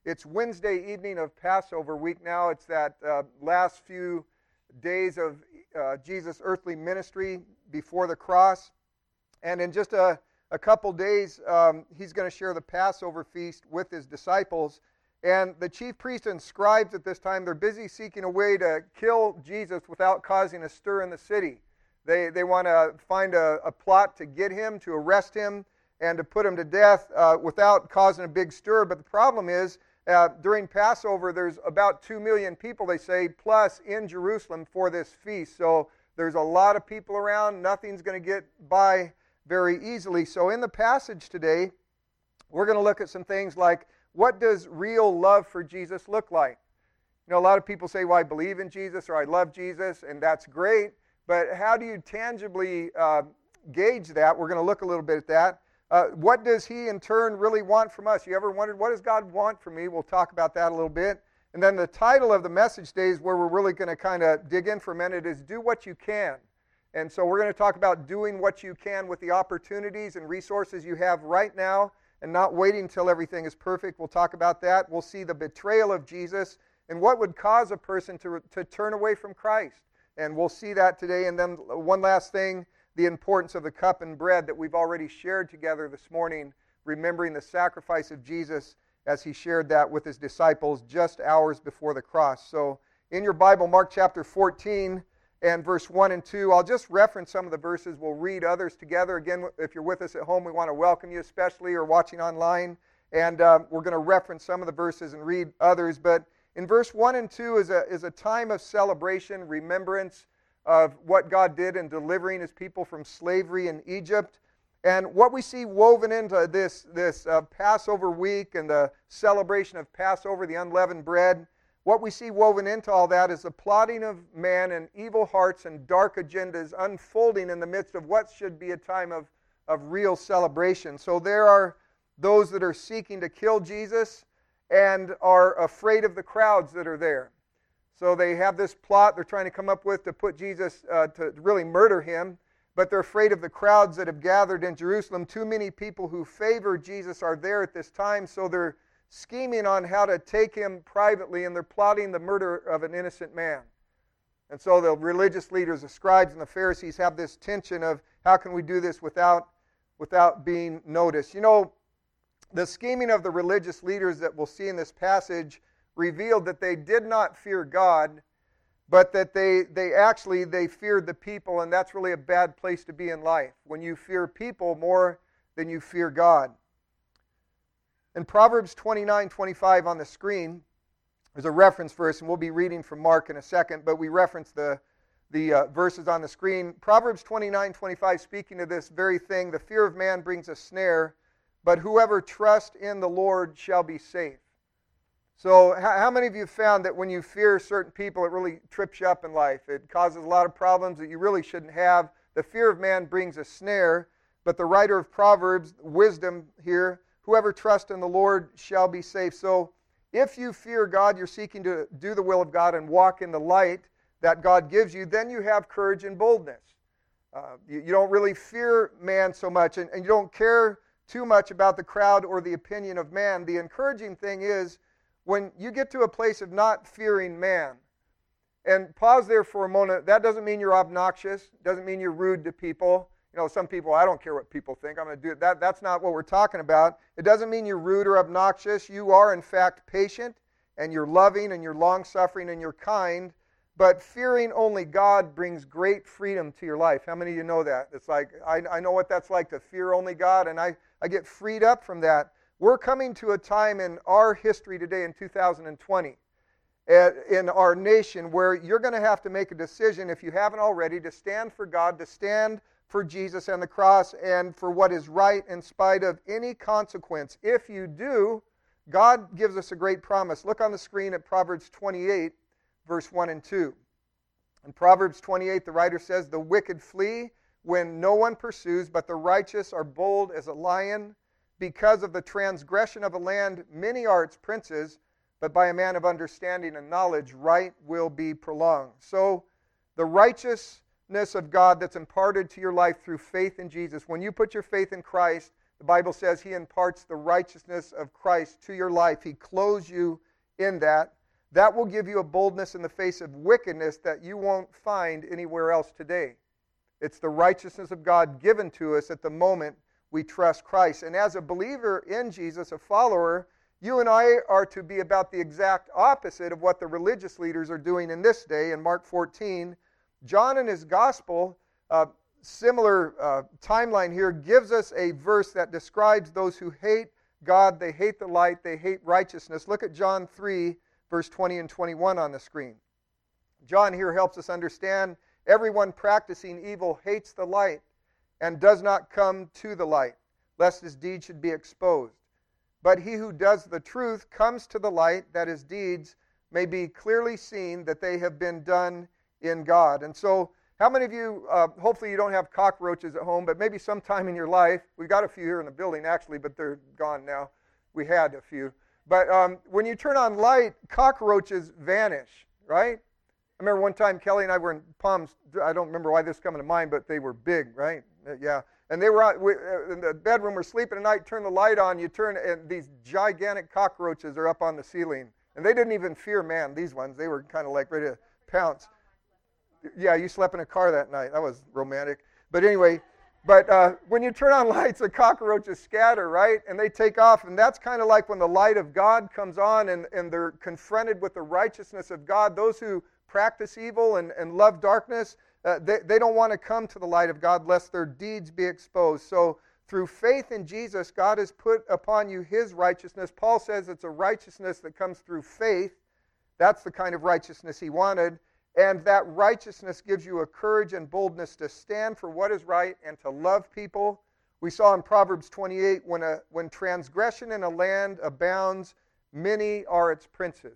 It's Wednesday evening of Passover week now. It's that last few days of Jesus' earthly ministry before the cross. And in just a couple days, he's going to share the Passover feast with his disciples. And the chief priests and scribes at this time, they're busy seeking a way to kill Jesus without causing a stir in the city. They want to find a plot to get him, to arrest him, and to put him to death without causing a big stir. But the problem is, during Passover, there's about 2 million people, they say, plus in Jerusalem for this feast. So there's a lot of people around. Nothing's going to get by very easily. So in the passage today, we're going to look at some things like, what does real love for Jesus look like? You know, a lot of people say, well, I believe in Jesus or I love Jesus, and that's great. But how do you tangibly gauge that? We're going to look a little bit at that. What does he in turn really want from us? You ever wondered, what does God want from me? We'll talk about that a little bit. And then the title of the message today is where we're really going to kind of dig in for a minute, is Do What You Can. And so we're going to talk about doing what you can with the opportunities and resources you have right now and not waiting until everything is perfect. We'll talk about that. We'll see the betrayal of Jesus and what would cause a person to turn away from Christ. And we'll see that today. And then one last thing, the importance of the cup and bread that we've already shared together this morning, remembering the sacrifice of Jesus as he shared that with his disciples just hours before the cross. So in your Bible, Mark chapter 14 and verse 1 and 2, I'll just reference some of the verses. We'll read others together. Again, if you're with us at home, we want to welcome you, especially, or watching online. And we're going to reference some of the verses and read others. But in verse 1 and 2 is a time of celebration, remembrance of what God did in delivering his people from slavery in Egypt. And what we see woven into this Passover week and the celebration of Passover, the unleavened bread, what we see woven into all that is the plotting of man and evil hearts and dark agendas unfolding in the midst of what should be a time of real celebration. So there are those that are seeking to kill Jesus and are afraid of the crowds that are there. So they have this plot they're trying to come up with to put Jesus, to really murder him, but they're afraid of the crowds that have gathered in Jerusalem. Too many people who favor Jesus are there at this time, so they're scheming on how to take him privately, and they're plotting the murder of an innocent man. And so the religious leaders, the scribes and the Pharisees, have this tension of how can we do this without being noticed. You know, the scheming of the religious leaders that we'll see in this passage revealed that they did not fear God, but that they feared the people, and that's really a bad place to be in life, when you fear people more than you fear God. In Proverbs 29:25 on the screen, there's a reference verse, and we'll be reading from Mark in a second, but we reference the verses on the screen. Proverbs 29:25, speaking of this very thing, the fear of man brings a snare, but whoever trusts in the Lord shall be safe. So how many of you have found that when you fear certain people, it really trips you up in life? It causes a lot of problems that you really shouldn't have. The fear of man brings a snare, but the writer of Proverbs, wisdom here, whoever trusts in the Lord shall be safe. So if you fear God, you're seeking to do the will of God and walk in the light that God gives you, then you have courage and boldness. You don't really fear man so much, and you don't care too much about the crowd or the opinion of man. The encouraging thing is, when you get to a place of not fearing man, and pause there for a moment, that doesn't mean you're obnoxious, doesn't mean you're rude to people. You know, some people, I don't care what people think, I'm going to do it. That's not what we're talking about. It doesn't mean you're rude or obnoxious. You are, in fact, patient, and you're loving, and you're long-suffering, and you're kind. But fearing only God brings great freedom to your life. How many of you know that? It's like, I know what that's like to fear only God, and I get freed up from that. We're coming to a time in our history today in 2020, in our nation, where you're going to have to make a decision, if you haven't already, to stand for God, to stand for Jesus and the cross, and for what is right in spite of any consequence. If you do, God gives us a great promise. Look on the screen at Proverbs 28, verse 1 and 2. In Proverbs 28, the writer says, "The wicked flee when no one pursues, but the righteous are bold as a lion. Because of the transgression of a land, many are its princes, but by a man of understanding and knowledge, right will be prolonged." So the righteousness of God that's imparted to your life through faith in Jesus, when you put your faith in Christ, The Bible says He imparts the righteousness of Christ to your life. He clothes you in that. That will give you a boldness in the face of wickedness that you won't find anywhere else today. It's the righteousness of God given to us at the moment we trust Christ. And as a believer in Jesus, a follower, you and I are to be about the exact opposite of what the religious leaders are doing in this day. In Mark 14, John in his gospel, similar timeline here, gives us a verse that describes those who hate God, they hate the light, they hate righteousness. Look at John 3, verse 20 and 21 on the screen. John here helps us understand everyone practicing evil hates the light and does not come to the light, lest his deeds should be exposed. But he who does the truth comes to the light, that his deeds may be clearly seen that they have been done in God. And so, how many of you, hopefully you don't have cockroaches at home, but maybe sometime in your life, we've got a few here in the building actually, but they're gone now. We had a few. But when you turn on light, cockroaches vanish, right? I remember one time Kelly and I were in Palms. I don't remember why this is coming to mind, but they were big, right? Yeah. And they were in the bedroom, we're sleeping at night, turn the light on, you turn, and these gigantic cockroaches are up on the ceiling. And they didn't even fear man, these ones. They were kind of like ready to pounce. Yeah, you slept in a car that night. That was romantic. But anyway, when you turn on lights, the cockroaches scatter, right? And they take off. And that's kind of like when the light of God comes on and they're confronted with the righteousness of God. Those who practice evil and love darkness, they don't want to come to the light of God lest their deeds be exposed. So through faith in Jesus, God has put upon you His righteousness. Paul says it's a righteousness that comes through faith. That's the kind of righteousness he wanted. And that righteousness gives you a courage and boldness to stand for what is right and to love people. We saw in Proverbs 28, when transgression in a land abounds, many are its princes.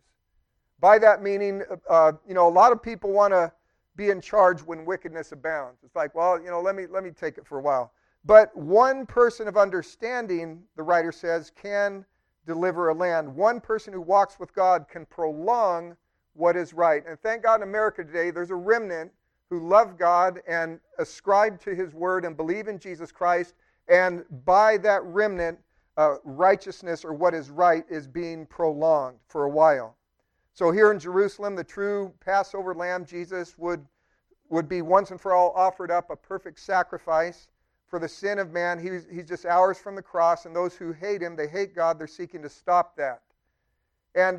By that meaning, a lot of people want to be in charge when wickedness abounds. It's like, well, let me take it for a while. But one person of understanding, the writer says, can deliver a land. One person who walks with God can prolong what is right. And thank God in America today, there's a remnant who love God and ascribe to His Word and believe in Jesus Christ. And by that remnant, righteousness or what is right is being prolonged for a while. So here in Jerusalem, the true Passover lamb, Jesus, would be once and for all offered up a perfect sacrifice for the sin of man. He's just hours from the cross, and those who hate Him, they hate God, they're seeking to stop that. And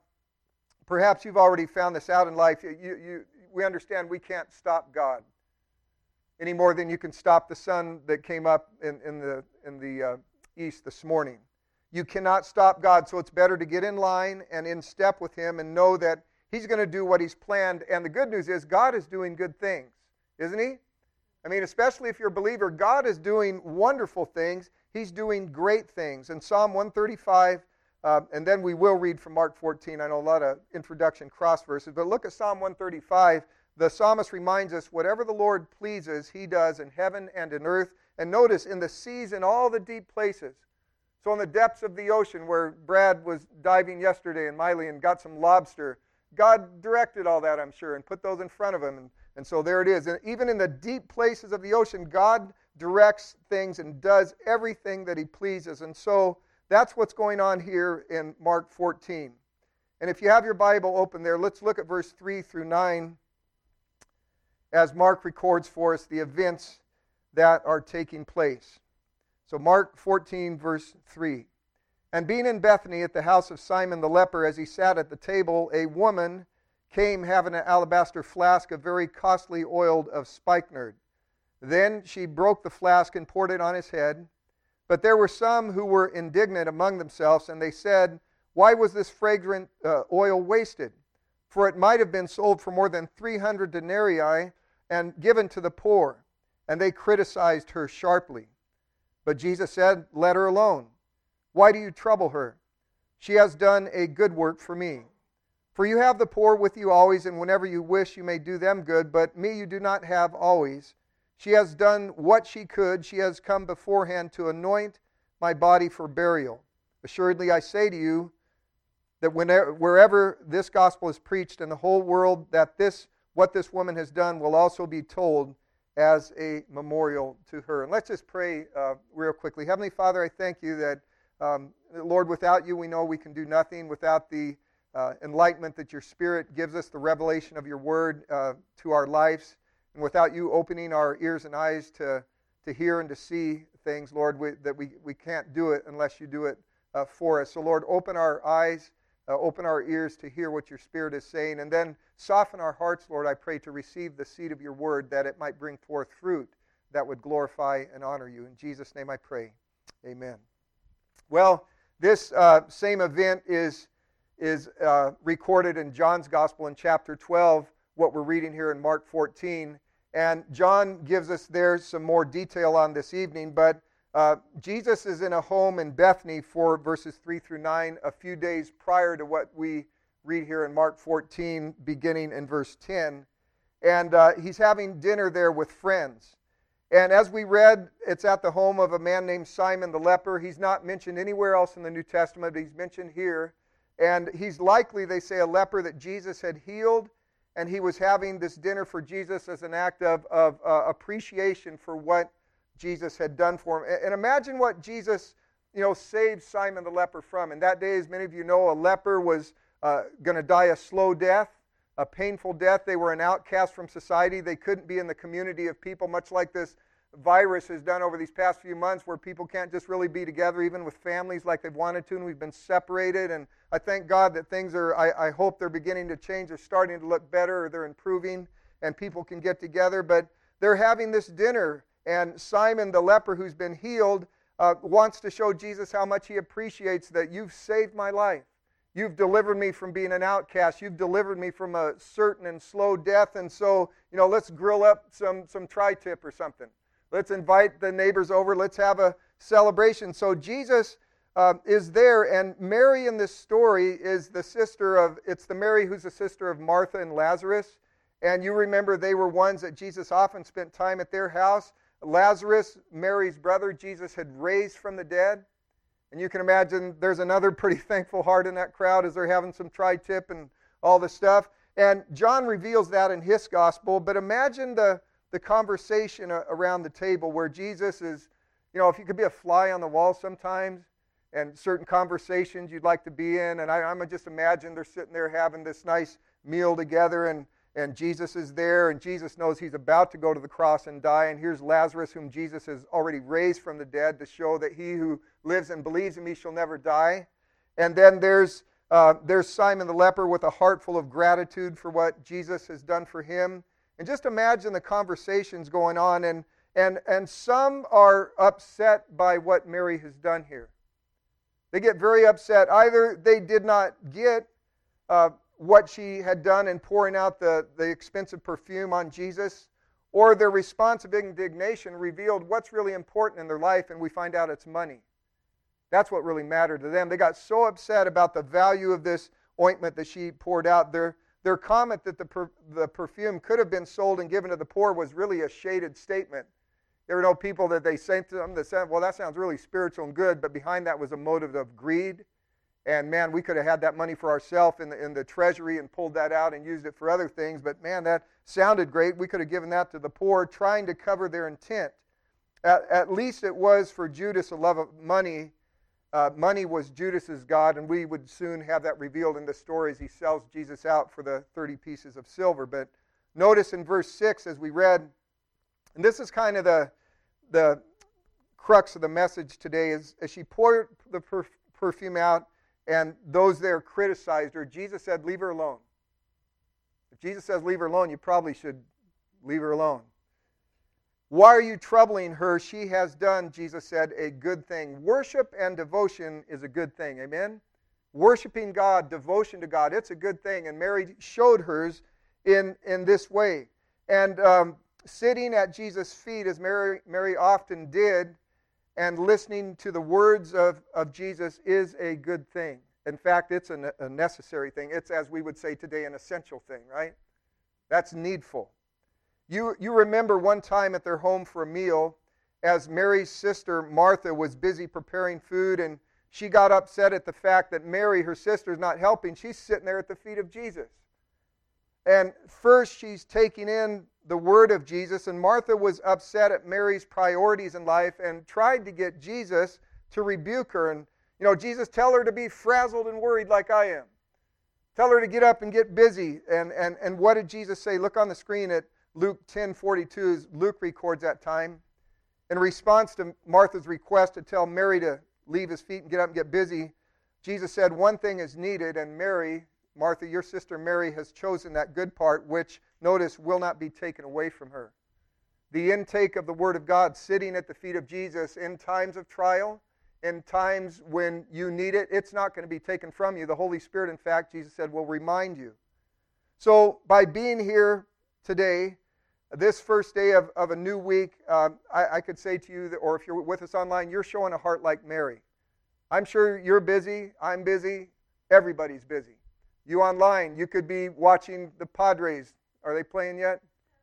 perhaps you've already found this out in life. We understand we can't stop God any more than you can stop the sun that came up in the east this morning. You cannot stop God, so it's better to get in line and in step with Him and know that He's going to do what He's planned. And the good news is God is doing good things, isn't He? I mean, especially if you're a believer, God is doing wonderful things. He's doing great things. In Psalm 135, and then we will read from Mark 14. I know a lot of introduction cross verses, but look at Psalm 135. The psalmist reminds us, whatever the Lord pleases, He does in heaven and in earth. And notice, in the seas and all the deep places. So in the depths of the ocean where Brad was diving yesterday and Miley and got some lobster, God directed all that, I'm sure, and put those in front of him. And so there it is. And even in the deep places of the ocean, God directs things and does everything that He pleases. And so that's what's going on here in Mark 14. And if you have your Bible open there, let's look at verse 3 through 9 as Mark records for us the events that are taking place. So Mark 14, verse 3. And being in Bethany at the house of Simon the leper, as he sat at the table, a woman came having an alabaster flask of very costly oil of spikenard. Then she broke the flask and poured it on his head. But there were some who were indignant among themselves, and they said, "Why was this fragrant oil wasted? For it might have been sold for more than 300 denarii and given to the poor." And they criticized her sharply. But Jesus said, "Let her alone. Why do you trouble her? She has done a good work for me. For you have the poor with you always, and whenever you wish you may do them good, but me you do not have always. She has done what she could. She has come beforehand to anoint my body for burial. Assuredly I say to you that wherever this gospel is preached in the whole world, that what this woman has done will also be told as a memorial to her. And let's just pray real quickly. Heavenly Father, I thank you that, Lord, without you we know we can do nothing. Without the enlightenment that your Spirit gives us, the revelation of your word to our lives, and without you opening our ears and eyes to hear and to see things, Lord, we can't do it unless you do it for us. So, Lord, open our eyes, open our ears to hear what your Spirit is saying, and then soften our hearts, Lord, I pray, to receive the seed of your word, that it might bring forth fruit that would glorify and honor you. In Jesus' name I pray. Amen. Well, this same event is recorded in John's Gospel in chapter 12, what we're reading here in Mark 14. And John gives us there some more detail on this evening, but Jesus is in a home in Bethany for verses 3 through 9, a few days prior to what we read here in Mark 14, beginning in verse 10. And he's having dinner there with friends. And as we read, it's at the home of a man named Simon the leper. He's not mentioned anywhere else in the New Testament, but he's mentioned here. And he's likely, they say, a leper that Jesus had healed, and he was having this dinner for Jesus as an act of appreciation for what Jesus had done for him. And imagine what Jesus, saved Simon the leper from. In that day, as many of you know, a leper was going to die a slow death, a painful death. They were an outcast from society. They couldn't be in the community of people, much like this virus has done over these past few months, where people can't just really be together, even with families, like they've wanted to, and we've been separated. And I thank God that things are, I hope they're beginning to change. They're starting to look better, or they're improving, and people can get together. But they're having this dinner, and Simon the leper, who's been healed, wants to show Jesus how much he appreciates that you've saved my life. You've delivered me from being an outcast. You've delivered me from a certain and slow death. And so, let's grill up some tri-tip or something. Let's invite the neighbors over. Let's have a celebration. So Jesus is there, and Mary in this story is the sister of, it's the Mary who's the sister of Martha and Lazarus. And you remember they were ones that Jesus often spent time at their house. Lazarus, Mary's brother, Jesus had raised from the dead. And you can imagine there's another pretty thankful heart in that crowd as they're having some tri-tip and all this stuff. And John reveals that in his gospel. But imagine the conversation around the table where Jesus is, if you could be a fly on the wall sometimes, and certain conversations you'd like to be in. And I'm just imagine they're sitting there having this nice meal together, and Jesus is there, and Jesus knows he's about to go to the cross and die. And here's Lazarus, whom Jesus has already raised from the dead, to show that he who lives and believes in me shall never die. And then there's Simon the leper with a heart full of gratitude for what Jesus has done for him. And just imagine the conversations going on, and some are upset by what Mary has done here. They get very upset. Either they did not get what she had done in pouring out the expensive perfume on Jesus, or their response of indignation revealed what's really important in their life, and we find out it's money. That's what really mattered to them. They got so upset about the value of this ointment that she poured out. Their comment that the perfume could have been sold and given to the poor was really a shaded statement. You ever know people that they say to them, that said, well, that sounds really spiritual and good, but behind that was a motive of greed. And man, we could have had that money for ourselves in the treasury and pulled that out and used it for other things. But man, that sounded great. We could have given that to the poor, trying to cover their intent. At least it was for Judas a love of money. Money was Judas's god, and we would soon have that revealed in the story as he sells Jesus out for the 30 pieces of silver. But notice in verse 6 as we read, and this is kind of the crux of the message today, is as she poured the perfume out and those there criticized her, Jesus said, leave her alone. If Jesus says leave her alone, you probably should leave her alone. Why are you troubling her? She has done, Jesus said, a good thing. Worship and devotion is a good thing. Amen? Worshiping God, devotion to God, it's a good thing. And Mary showed hers in this way. And sitting at Jesus' feet, as Mary often did, and listening to the words of Jesus is a good thing. In fact, it's a necessary thing. It's, as we would say today, an essential thing, right? That's needful. You remember one time at their home for a meal, as Mary's sister Martha was busy preparing food, and she got upset at the fact that Mary, her sister, is not helping. She's sitting there at the feet of Jesus. And first she's taking in the word of Jesus, and Martha was upset at Mary's priorities in life and tried to get Jesus to rebuke her. And, Jesus, tell her to be frazzled and worried like I am. Tell her to get up and get busy. And what did Jesus say? Look on the screen at Luke 10:42, as Luke records that time. In response to Martha's request to tell Mary to leave his feet and get up and get busy, Jesus said, one thing is needed, and Martha, your sister Mary, has chosen that good part, which, notice, will not be taken away from her. The intake of the Word of God, sitting at the feet of Jesus in times of trial, in times when you need it, it's not going to be taken from you. The Holy Spirit, in fact, Jesus said, will remind you. So by being here today, this first day of a new week, I could say to you, or if you're with us online, you're showing a heart like Mary. I'm sure you're busy. I'm busy. Everybody's busy. You online, you could be watching the Padres. Are they playing yet?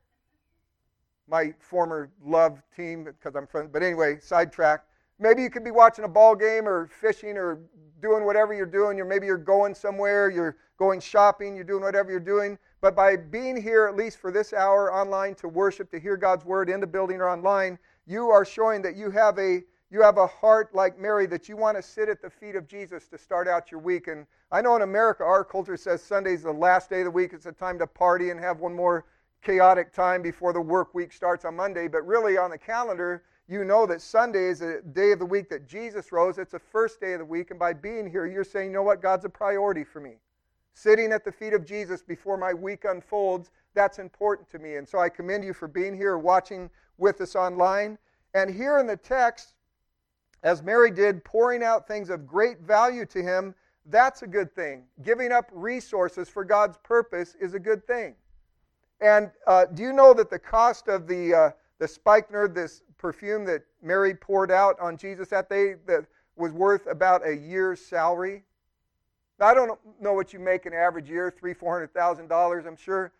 My former love team, because I'm friends. But anyway, sidetrack. Maybe you could be watching a ball game or fishing or doing whatever you're doing. Maybe you're going somewhere. You're going shopping. You're doing whatever you're doing. But by being here, at least for this hour online to worship, to hear God's word in the building or online, you are showing that you have a heart like Mary, that you want to sit at the feet of Jesus to start out your week. And I know in America, our culture says Sunday's the last day of the week. It's a time to party and have one more chaotic time before the work week starts on Monday. But really on the calendar, you know that Sunday is a day of the week that Jesus rose. It's the first day of the week. And by being here, you're saying, you know what? God's a priority for me. Sitting at the feet of Jesus before my week unfolds, that's important to me. And so I commend you for being here, watching with us online. And here in the text, as Mary did, pouring out things of great value to him, that's a good thing. Giving up resources for God's purpose is a good thing. And do you know that the cost of the spikenard, this perfume that Mary poured out on Jesus that day, that was worth about a year's salary? Now, I don't know what you make an average year, $300,000-$400,000, I'm sure.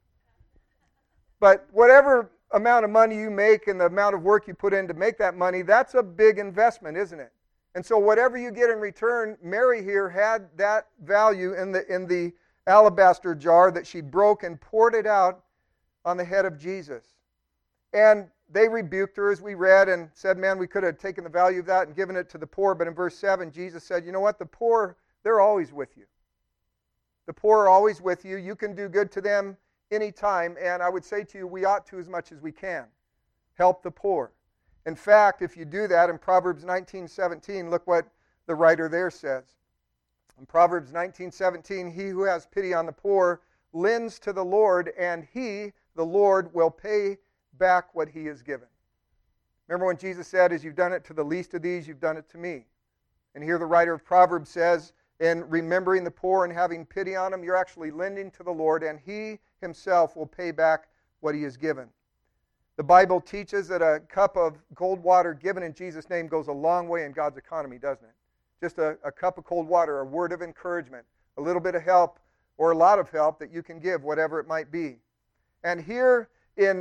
But whatever amount of money you make and the amount of work you put in to make that money, that's a big investment, isn't it? And so whatever you get in return, Mary here had that value in the alabaster jar that she broke and poured it out on the head of Jesus. And they rebuked her, as we read, and said, man, we could have taken the value of that and given it to the poor. But in verse 7, Jesus said, you know what? The poor, they're always with you. The poor are always with you. You can do good to them anytime. And I would say to you, we ought to as much as we can. Help the poor. In fact, if you do that, in Proverbs 19:17, look what the writer there says. In Proverbs 19:17, he who has pity on the poor lends to the Lord, and he, the Lord, will pay back what he has given. Remember when Jesus said, as you've done it to the least of these, you've done it to me. And here the writer of Proverbs says, in remembering the poor and having pity on them, you're actually lending to the Lord, and he himself will pay back what he has given. The Bible teaches that a cup of cold water given in Jesus' name goes a long way in God's economy, doesn't it? Just a cup of cold water, a word of encouragement, a little bit of help, or a lot of help that you can give, whatever it might be. And here in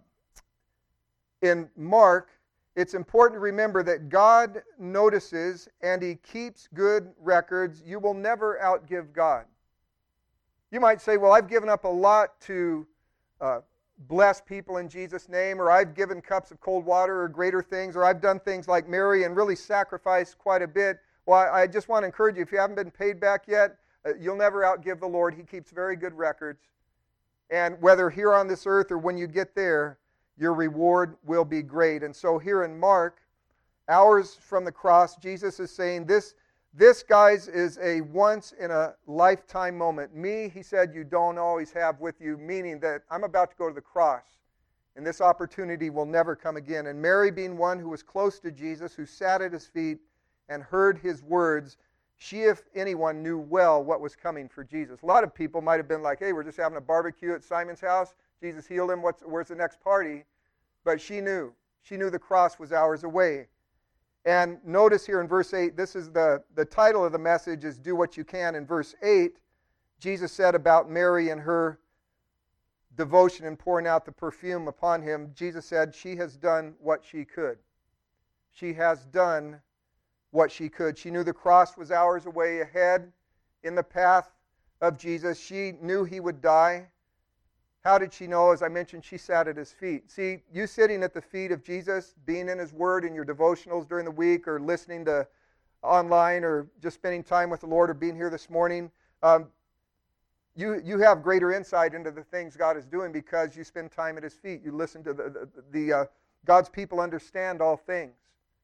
Mark, it's important to remember that God notices and he keeps good records. You will never outgive God. You might say, well, I've given up a lot to bless people in Jesus' name, or I've given cups of cold water or greater things, or I've done things like Mary and really sacrificed quite a bit. Well, I just want to encourage you, if you haven't been paid back yet, you'll never outgive the Lord. He keeps very good records. And whether here on this earth or when you get there, your reward will be great. And so here in Mark, hours from the cross, Jesus is saying, this, guys, is a once-in-a-lifetime moment. Me, he said, you don't always have with you, meaning that I'm about to go to the cross, and this opportunity will never come again. And Mary, being one who was close to Jesus, who sat at his feet and heard his words, she, if anyone, knew well what was coming for Jesus. A lot of people might have been like, hey, we're just having a barbecue at Simon's house. Jesus healed him. Where's the next party? But she knew. She knew the cross was hours away. And notice here in verse 8, this is the title of the message is Do What You Can. In verse 8, Jesus said about Mary and her devotion and pouring out the perfume upon him, Jesus said, she has done what she could. She has done what she could. She knew the cross was hours away ahead in the path of Jesus. She knew he would die. How did she know? As I mentioned, she sat at his feet. See, you sitting at the feet of Jesus, being in his word in your devotionals during the week, or listening to online, or just spending time with the Lord, or being here this morning, you have greater insight into the things God is doing because you spend time at his feet. You listen to the God's people understand all things.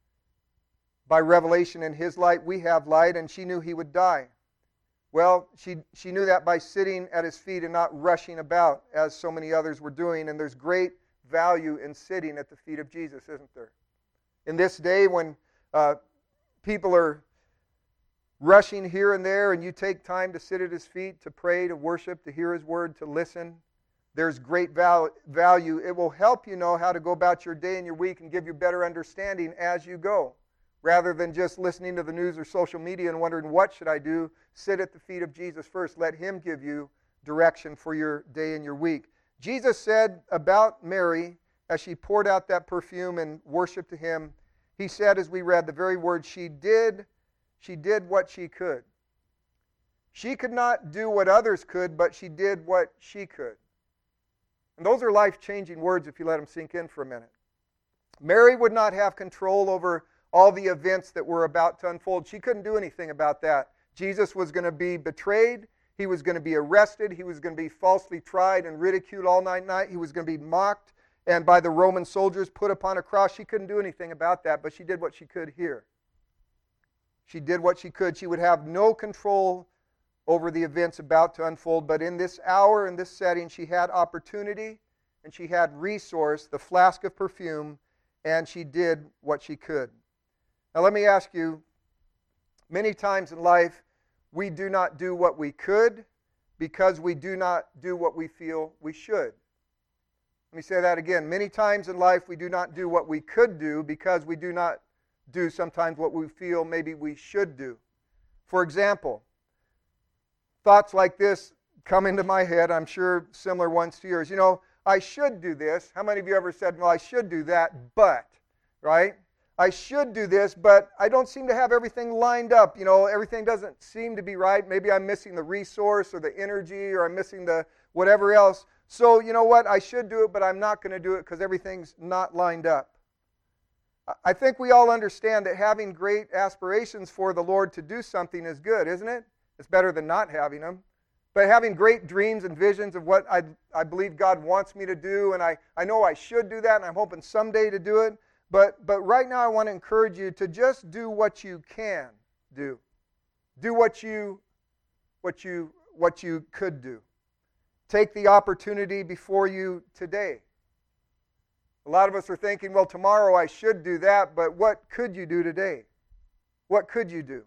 By revelation in his light, we have light, and she knew he would die. Well, she knew that by sitting at his feet and not rushing about as so many others were doing. And there's great value in sitting at the feet of Jesus, isn't there? In this day when people are rushing here and there, and you take time to sit at his feet, to pray, to worship, to hear his word, to listen, there's great value. It will help you know how to go about your day and your week and give you better understanding as you go. Rather than just listening to the news or social media and wondering, what should I do? Sit at the feet of Jesus first. Let him give you direction for your day and your week. Jesus said about Mary, as she poured out that perfume and worshiped to him, he said, as we read the very word, she did what she could. She could not do what others could, but she did what she could. And those are life-changing words if you let them sink in for a minute. Mary would not have control over all the events that were about to unfold. She couldn't do anything about that. Jesus was going to be betrayed. He was going to be arrested. He was going to be falsely tried and ridiculed all night. He was going to be mocked and by the Roman soldiers put upon a cross. She couldn't do anything about that, but she did what she could here. She did what she could. She would have no control over the events about to unfold, but in this hour, in this setting, she had opportunity and she had resource, the flask of perfume, and she did what she could. Now let me ask you, many times in life, we do not do what we could because we do not do what we feel we should. Let me say that again. Many times in life, we do not do what we could do because we do not do sometimes what we feel maybe we should do. For example, thoughts like this come into my head. I'm sure similar ones to yours. You know, I should do this. How many of you ever said, well, I should do that, but, right? I should do this, but I don't seem to have everything lined up. You know, everything doesn't seem to be right. Maybe I'm missing the resource or the energy, or I'm missing the whatever else. So, you know what? I should do it, but I'm not going to do it because everything's not lined up. I think we all understand that having great aspirations for the Lord to do something is good, isn't it? It's better than not having them. But having great dreams and visions of what I believe God wants me to do, and I know I should do that, and I'm hoping someday to do it. But right now I want to encourage you to just do what you can do. Do what you could do. Take the opportunity before you today. A lot of us are thinking, well, tomorrow I should do that, but what could you do today? What could you do?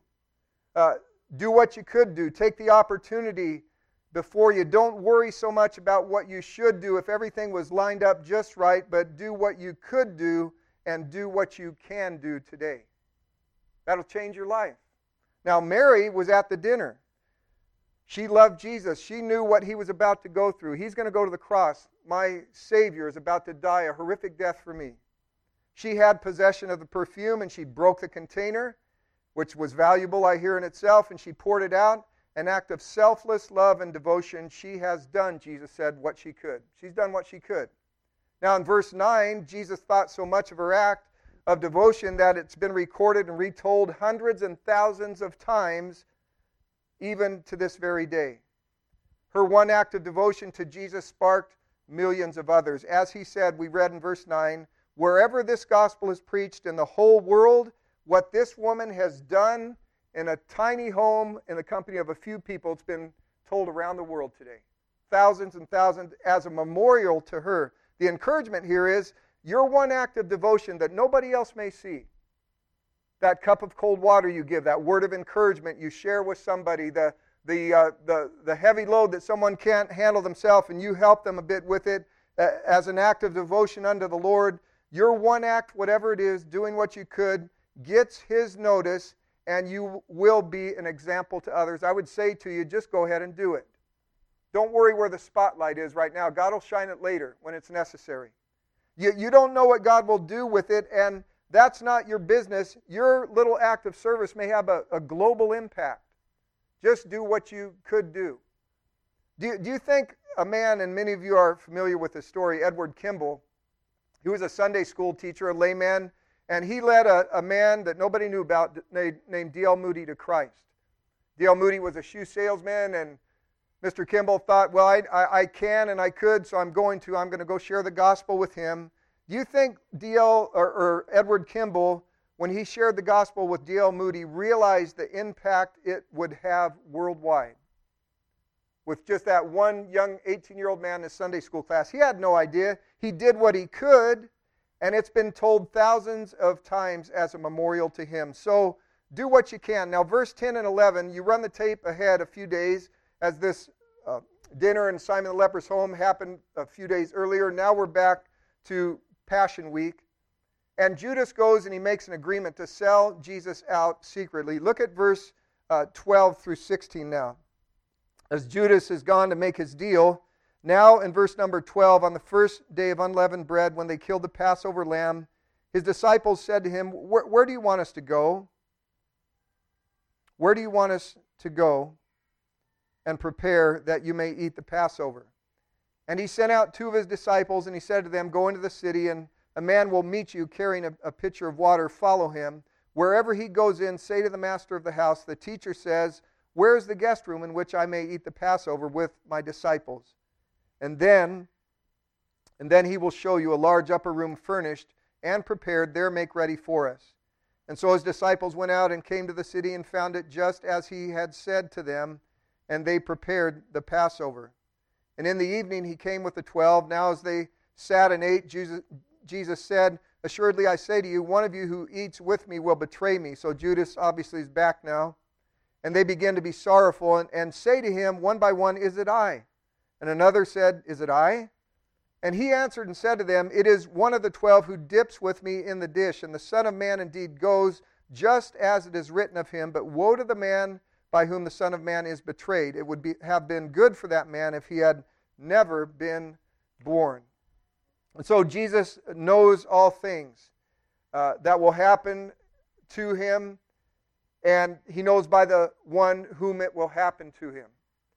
Do what you could do. Take the opportunity before you. Don't worry so much about what you should do if everything was lined up just right, but do what you could do and do what you can do today. That'll change your life. Now, Mary was at the dinner. She loved Jesus. She knew what he was about to go through. He's going to go to the cross. My Savior is about to die a horrific death for me. She had possession of the perfume, and she broke the container, which was valuable, I hear, in itself, and she poured it out. An act of selfless love and devotion. She has done, Jesus said, what she could. She's done what she could. Now in verse 9, Jesus thought so much of her act of devotion that it's been recorded and retold hundreds and thousands of times, even to this very day. Her one act of devotion to Jesus sparked millions of others. As he said, we read in verse 9, wherever this gospel is preached in the whole world, what this woman has done in a tiny home in the company of a few people, it's been told around the world today. Thousands and thousands as a memorial to her. The encouragement here is your one act of devotion that nobody else may see. That cup of cold water you give, that word of encouragement you share with somebody, the heavy load that someone can't handle themselves and you help them a bit with it as an act of devotion unto the Lord. Your one act, whatever it is, doing what you could, gets his notice, and you will be an example to others. I would say to you, just go ahead and do it. Don't worry where the spotlight is right now. God will shine it later when it's necessary. You don't know what God will do with it, and that's not your business. Your little act of service may have a global impact. Just do what you could do. Do you think a man, and many of you are familiar with this story, Edward Kimball. He was a Sunday school teacher, a layman, and he led a man that nobody knew about named D.L. Moody to Christ. D.L. Moody was a shoe salesman, and Mr. Kimball thought, well, I can and I could, so I'm going to go share the gospel with him. Do you think D.L. or Edward Kimball, when he shared the gospel with D.L. Moody, realized the impact it would have worldwide? With just that one young 18-year-old man in his Sunday school class. He had no idea. He did what he could, and it's been told thousands of times as a memorial to him. So do what you can. Now, verse 10 and 11, you run the tape ahead a few days as this dinner in Simon the leper's home happened a few days earlier. Now we're back to Passion Week. And Judas goes and he makes an agreement to sell Jesus out secretly. Look at verse 12 through 16 now. As Judas has gone to make his deal, now in verse number 12, on the first day of unleavened bread, when they killed the Passover lamb, his disciples said to him, where do you want us to go? Where do you want us to go and prepare that you may eat the Passover? And he sent out two of his disciples, and he said to them, go into the city, and a man will meet you carrying a pitcher of water. Follow him. Wherever he goes in, say to the master of the house, the teacher says, where is the guest room in which I may eat the Passover with my disciples? And then he will show you a large upper room furnished and prepared. There make ready for us. And so his disciples went out and came to the city and found it just as he had said to them, and they prepared the Passover. And in the evening he came with the 12. Now as they sat and ate, Jesus said, assuredly I say to you, one of you who eats with me will betray me. So Judas obviously is back now. And they began to be sorrowful and say to him one by one, is it I? And another said, is it I? And he answered and said to them, it is one of the 12 who dips with me in the dish. And the Son of Man indeed goes just as it is written of him. But woe to the man by whom the Son of Man is betrayed. It would have been good for that man if he had never been born. And so Jesus knows all things that will happen to him. And he knows by the one whom it will happen to him.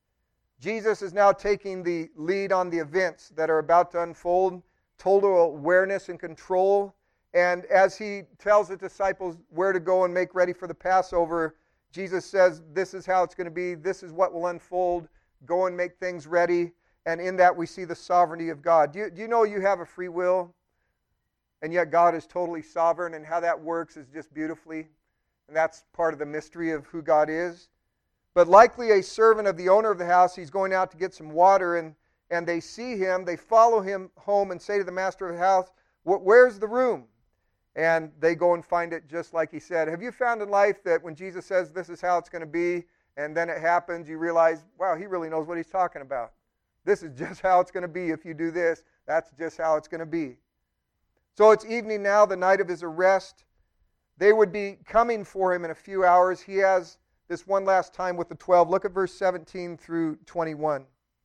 Jesus is now taking the lead on the events that are about to unfold, total awareness and control. And as he tells the disciples where to go and make ready for the Passover, Jesus says, this is how it's going to be, this is what will unfold, go and make things ready. And in that we see the sovereignty of God. Do you know you have a free will? And yet God is totally sovereign, and how that works is just beautifully. And that's part of the mystery of who God is. But likely a servant of the owner of the house, he's going out to get some water, and they see him, they follow him home and say to the master of the house, where's the room? And they go and find it just like he said. Have you found in life that when Jesus says this is how it's going to be, and then it happens, you realize, wow, he really knows what he's talking about. This is just how it's going to be if you do this. That's just how it's going to be. So it's evening now, the night of his arrest. They would be coming for him in a few hours. He has this one last time with the 12. Look at verse 17 through 21.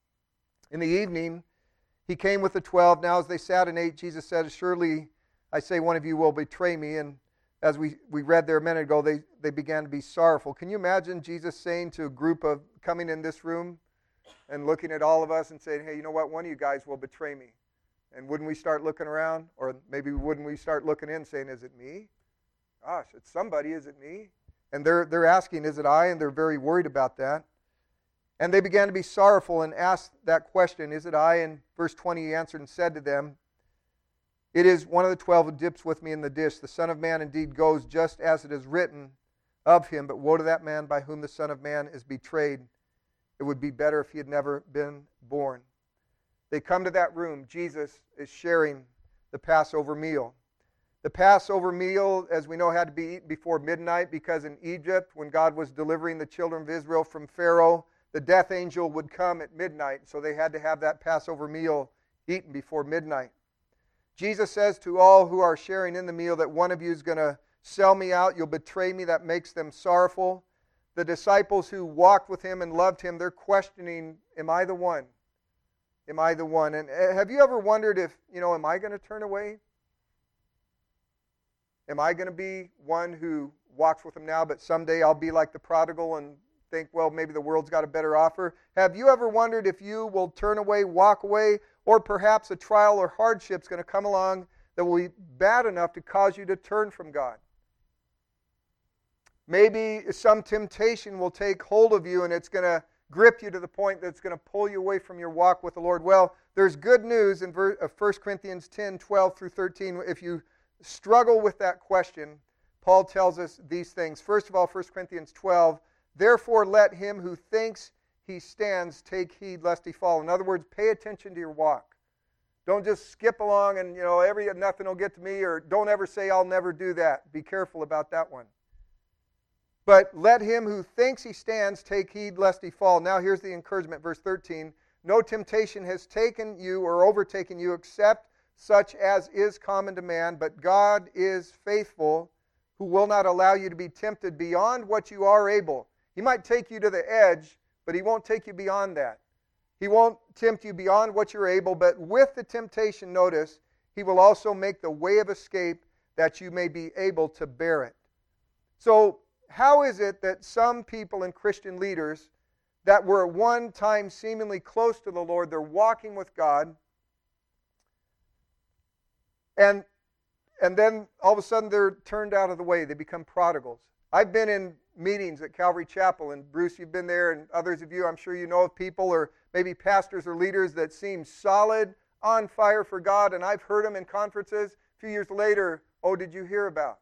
In the evening, he came with the 12. Now as they sat and ate, Jesus said, surely I say one of you will betray me. And as we read there a minute ago, they began to be sorrowful. Can you imagine Jesus saying to a group of coming in this room and looking at all of us and saying, hey, you know what, one of you guys will betray me. And wouldn't we start looking around? Or maybe wouldn't we start looking in saying, is it me? Gosh, it's somebody, is it me? And they're asking, is it I? And they're very worried about that. And they began to be sorrowful and asked that question, is it I? And verse 20, he answered and said to them, it is one of the 12 who dips with me in the dish. The Son of Man indeed goes just as it is written of him, but woe to that man by whom the Son of Man is betrayed. It would be better if he had never been born. They come to that room. Jesus is sharing the Passover meal. The Passover meal, as we know, had to be eaten before midnight because in Egypt, when God was delivering the children of Israel from Pharaoh, the death angel would come at midnight. So they had to have that Passover meal eaten before midnight. Jesus says to all who are sharing in the meal that one of you is going to sell me out, you'll betray me. That makes them sorrowful. The disciples who walked with him and loved him, they're questioning, am I the one? Am I the one? And have you ever wondered if, am I going to turn away? Am I going to be one who walks with him now, but someday I'll be like the prodigal and think, well, maybe the world's got a better offer. Have you ever wondered if you will turn away, walk away, or perhaps a trial or hardship's going to come along that will be bad enough to cause you to turn from God? Maybe some temptation will take hold of you and it's going to grip you to the point that it's going to pull you away from your walk with the Lord. Well, there's good news in 1 Corinthians 10, 12 through 13. If you struggle with that question, Paul tells us these things. First of all, 1 Corinthians 12, therefore let him who thinks he stands take heed lest he fall. In other words, pay attention to your walk. Don't just skip along and, nothing will get to me, or don't ever say I'll never do that. Be careful about that one. But let him who thinks he stands take heed lest he fall. Now here's the encouragement, verse 13. No temptation has taken you or overtaken you except such as is common to man, but God is faithful, who will not allow you to be tempted beyond what you are able. He might take you to the edge, but he won't take you beyond that. He won't tempt you beyond what you're able, but with the temptation, notice, he will also make the way of escape that you may be able to bear it. So, how is it that some people and Christian leaders that were at one time seemingly close to the Lord, they're walking with God, and then all of a sudden they're turned out of the way, they become prodigals? I've been in meetings at Calvary Chapel, and Bruce, you've been there, and others of you, I'm sure you know of people, or maybe pastors or leaders that seem solid, on fire for God, and I've heard them in conferences. A few years later, oh, did you hear about?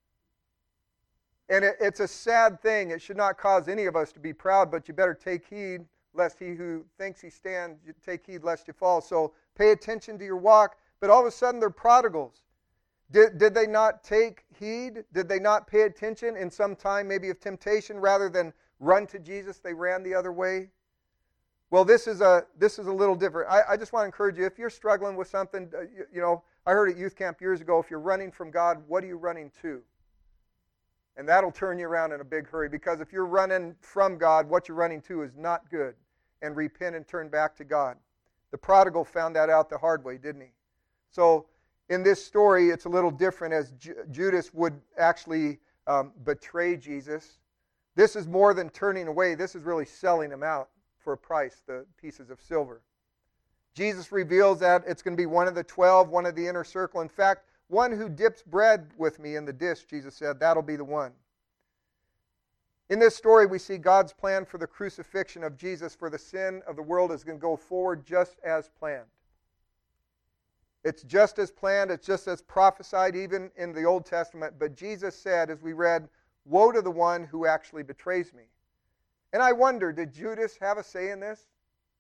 And it's a sad thing. It should not cause any of us to be proud, but you better take heed lest he who thinks he stands, take heed lest you fall. So pay attention to your walk. But all of a sudden they're prodigals. Did they not take heed? Did they not pay attention in some time maybe of temptation? Rather than run to Jesus, they ran the other way? Well, this is a little different. I just want to encourage you, if you're struggling with something, I heard at youth camp years ago, if you're running from God, what are you running to? And that'll turn you around in a big hurry, because if you're running from God, what you're running to is not good. And repent and turn back to God. The prodigal found that out the hard way, didn't he? So in this story, it's a little different, as Judas would actually betray Jesus. This is more than turning away. This is really selling him out for a price, the pieces of silver. Jesus reveals that it's going to be one of the 12, one of the inner circle. In fact, one who dips bread with me in the dish, Jesus said, that'll be the one. In this story, we see God's plan for the crucifixion of Jesus for the sin of the world is going to go forward just as planned. It's just as planned, it's just as prophesied even in the Old Testament. But Jesus said, as we read, woe to the one who actually betrays me. And I wonder, did Judas have a say in this?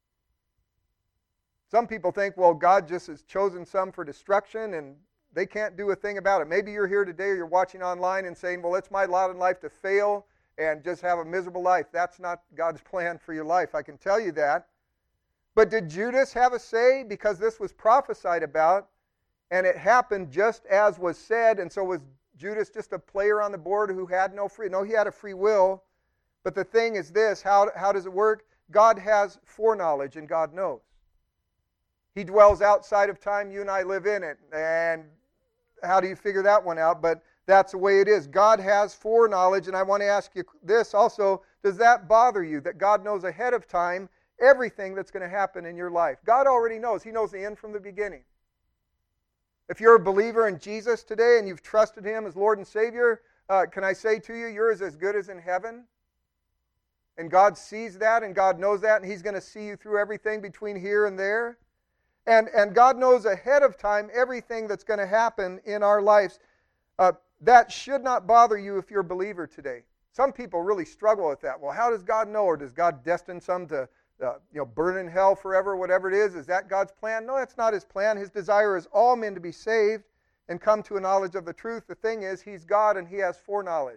Some people think, well, God just has chosen some for destruction and they can't do a thing about it. Maybe you're here today or you're watching online and saying, well, it's my lot in life to fail and just have a miserable life. That's not God's plan for your life. I can tell you that. But did Judas have a say? Because this was prophesied about and it happened just as was said. And so was Judas just a player on the board who had no free? No, he had a free will. But the thing is this, how does it work? God has foreknowledge and God knows. He dwells outside of time. You and I live in it. And how do you figure that one out? But that's the way it is. God has foreknowledge, and I want to ask you this also. Does that bother you, that God knows ahead of time everything that's going to happen in your life? God already knows. He knows the end from the beginning. If you're a believer in Jesus today and you've trusted Him as Lord and Savior, can I say to you, you're as good as in heaven? And God sees that, and God knows that, and He's going to see you through everything between here and there. And God knows ahead of time everything that's going to happen in our lives. That should not bother you if you're a believer today. Some people really struggle with that. Well, how does God know? Or does God destine some to burn in hell forever, whatever it is? Is that God's plan? No, that's not His plan. His desire is all men to be saved and come to a knowledge of the truth. The thing is, He's God and He has foreknowledge.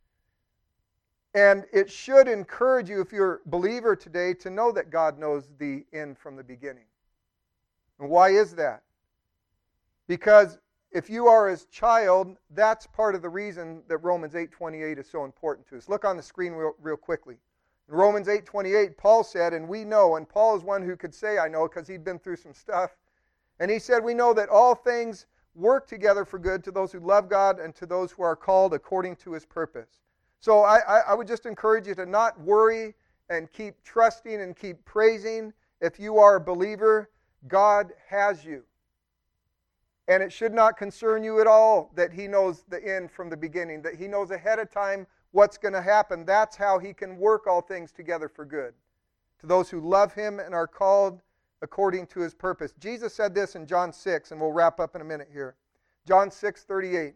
And it should encourage you, if you're a believer today, to know that God knows the end from the beginning. And why is that? Because if you are His child, that's part of the reason that Romans 8:28 is so important to us. Look on the screen real quickly. In Romans 8:28, Paul said, and we know, and Paul is one who could say, I know, because he'd been through some stuff. And he said, we know that all things work together for good to those who love God and to those who are called according to His purpose. So I would just encourage you to not worry and keep trusting and keep praising. If you are a believer, God has you. And it should not concern you at all that He knows the end from the beginning, that He knows ahead of time what's going to happen. That's how He can work all things together for good, to those who love Him and are called according to His purpose. Jesus said this in John 6, and we'll wrap up in a minute here. John 6:38.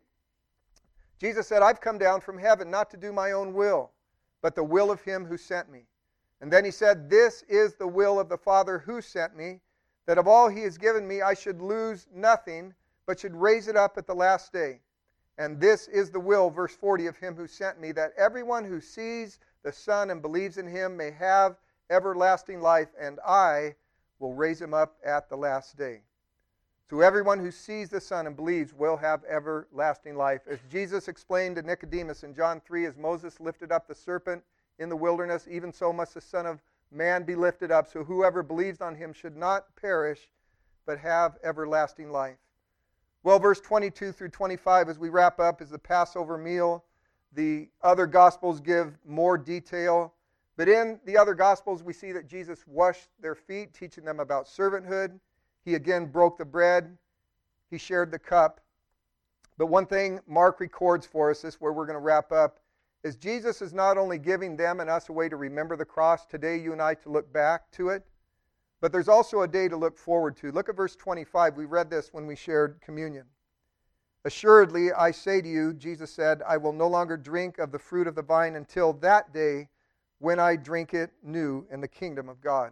Jesus said, I've come down from heaven not to do my own will, but the will of Him who sent me. And then He said, this is the will of the Father who sent me, that of all He has given me I should lose nothing, but should raise it up at the last day. And this is the will, verse 40, of Him who sent me, that everyone who sees the Son and believes in Him may have everlasting life, and I will raise him up at the last day. So everyone who sees the Son and believes will have everlasting life. As Jesus explained to Nicodemus in John 3, as Moses lifted up the serpent in the wilderness, even so must the Son of Man be lifted up, so whoever believes on Him should not perish, but have everlasting life. Well, verse 22 through 25, as we wrap up, is the Passover meal. The other Gospels give more detail. But in the other Gospels, we see that Jesus washed their feet, teaching them about servanthood. He again broke the bread. He shared the cup. But one thing Mark records for us, this is where we're going to wrap up, is Jesus is not only giving them and us a way to remember the cross, today you and I to look back to it, but there's also a day to look forward to. Look at verse 25. We read this when we shared communion. Assuredly, I say to you, Jesus said, I will no longer drink of the fruit of the vine until that day when I drink it new in the kingdom of God.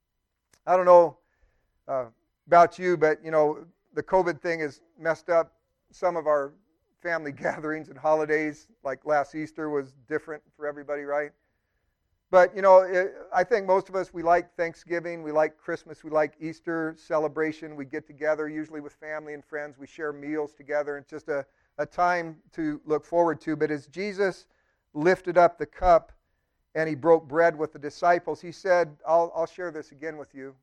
I don't know about you, but the COVID thing has messed up some of our family gatherings and holidays. Like last Easter was different for everybody, right? But I think most of us, we like Thanksgiving, we like Christmas, we like Easter celebration. We get together usually with family and friends. We share meals together. It's just a time to look forward to. But as Jesus lifted up the cup and He broke bread with the disciples, He said, I'll share this again with you.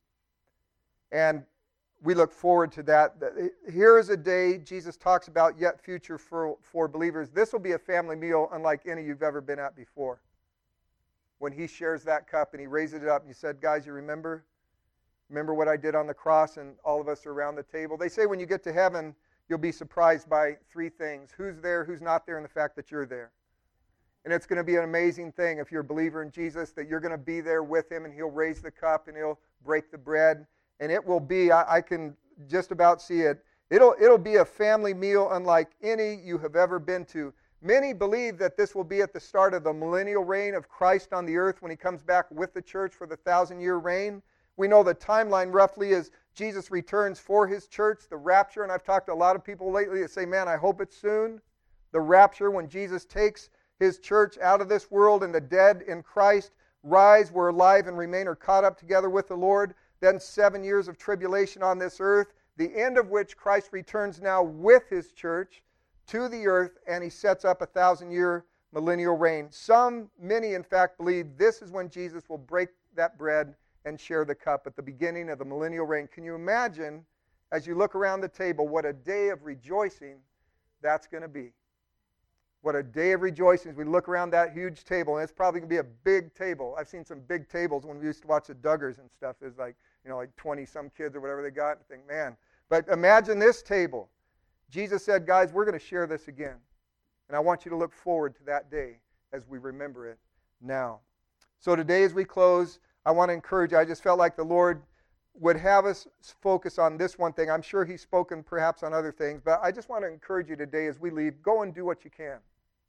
And we look forward to that. Here is a day Jesus talks about yet future for believers. This will be a family meal unlike any you've ever been at before. When He shares that cup and He raises it up and He said, guys, you remember what I did on the cross? And all of us are around the table. They say when you get to heaven, you'll be surprised by three things: who's there, who's not there, and the fact that you're there. And it's going to be an amazing thing if you're a believer in Jesus, that you're going to be there with Him and He'll raise the cup and He'll break the bread. And it will be, I can just about see it, it'll be a family meal unlike any you have ever been to. Many believe that this will be at the start of the millennial reign of Christ on the earth when He comes back with the church for the 1,000-year reign. We know the timeline roughly is Jesus returns for His church, the rapture. And I've talked to a lot of people lately that say, man, I hope it's soon. The rapture, when Jesus takes His church out of this world and the dead in Christ rise, we're alive and remain, are caught up together with the Lord. Then 7 years of tribulation on this earth, the end of which Christ returns now with His church to the earth, and He sets up a 1,000-year millennial reign. Many, in fact, believe this is when Jesus will break that bread and share the cup at the beginning of the millennial reign. Can you imagine, as you look around the table, what a day of rejoicing that's going to be? What a day of rejoicing as we look around that huge table. And it's probably going to be a big table. I've seen some big tables when we used to watch the Duggars and stuff. There's like 20-some kids or whatever they got. I think, man. But imagine this table. Jesus said, guys, we're going to share this again. And I want you to look forward to that day as we remember it now. So today as we close, I want to encourage you. I just felt like the Lord would have us focus on this one thing. I'm sure He's spoken perhaps on other things, but I just want to encourage you today as we leave, go and do what you can.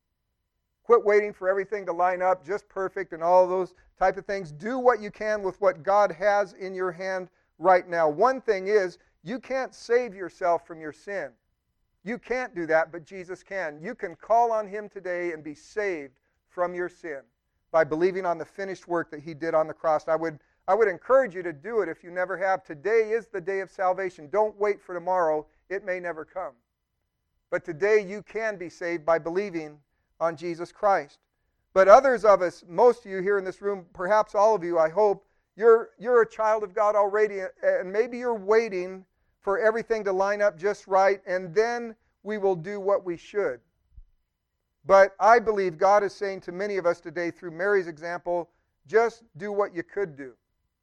Quit waiting for everything to line up just perfect and all those type of things. Do what you can with what God has in your hand right now. One thing is, you can't save yourself from your sin. You can't do that, but Jesus can. You can call on Him today and be saved from your sin by believing on the finished work that He did on the cross. I would encourage you to do it if you never have. Today is the day of salvation. Don't wait for tomorrow. It may never come. But today you can be saved by believing on Jesus Christ. But others of us, most of you here in this room, perhaps all of you, I hope, you're a child of God already, and maybe you're waiting for everything to line up just right, and then we will do what we should. But I believe God is saying to many of us today through Mary's example, just do what you could do.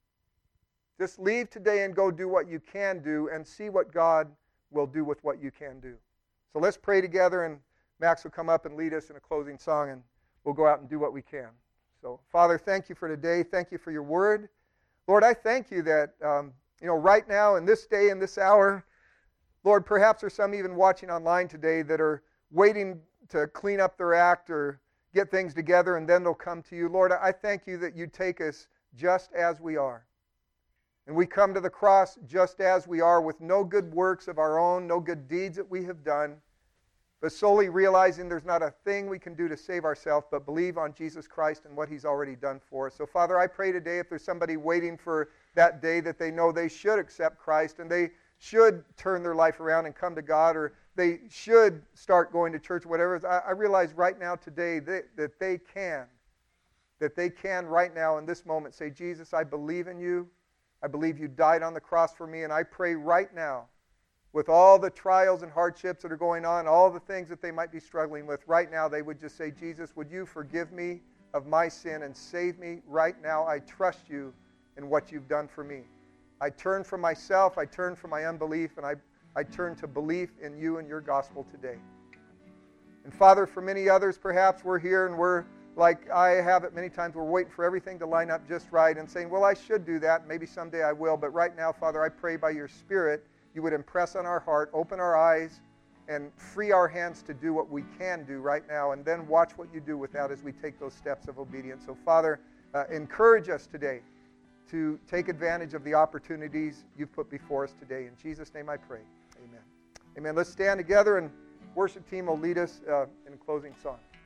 Just leave today and go do what you can do and see what God will do with what you can do. So let's pray together, and Max will come up and lead us in a closing song, and we'll go out and do what we can. So, Father, thank you for today. Thank you for your word. Lord, I thank you that, right now in this day, in this hour, Lord, perhaps there's some even watching online today that are waiting to clean up their act or get things together, and then they'll come to you. Lord, I thank you that you take us just as we are. And we come to the cross just as we are, with no good works of our own, no good deeds that we have done, but solely realizing there's not a thing we can do to save ourselves, but believe on Jesus Christ and what he's already done for us. So, Father, I pray today if there's somebody waiting for that day that they know they should accept Christ and they should turn their life around and come to God, or they should start going to church, whatever it is, I realize right now today that they can right now in this moment say, Jesus, I believe in you. I believe you died on the cross for me, and I pray right now, with all the trials and hardships that are going on, all the things that they might be struggling with, right now they would just say, Jesus, would you forgive me of my sin and save me right now? I trust you in what you've done for me. I turn from myself, I turn from my unbelief, and I turn to belief in you and your gospel today. And Father, for many others, perhaps we're here and we're like I have it many times, we're waiting for everything to line up just right and saying, well, I should do that. Maybe someday I will. But right now, Father, I pray by your Spirit, you would impress on our heart, open our eyes, and free our hands to do what we can do right now. And then watch what you do with that as we take those steps of obedience. So, Father, encourage us today to take advantage of the opportunities you've put before us today. In Jesus' name I pray. Amen. Amen. Let's stand together, and worship team will lead us in a closing song.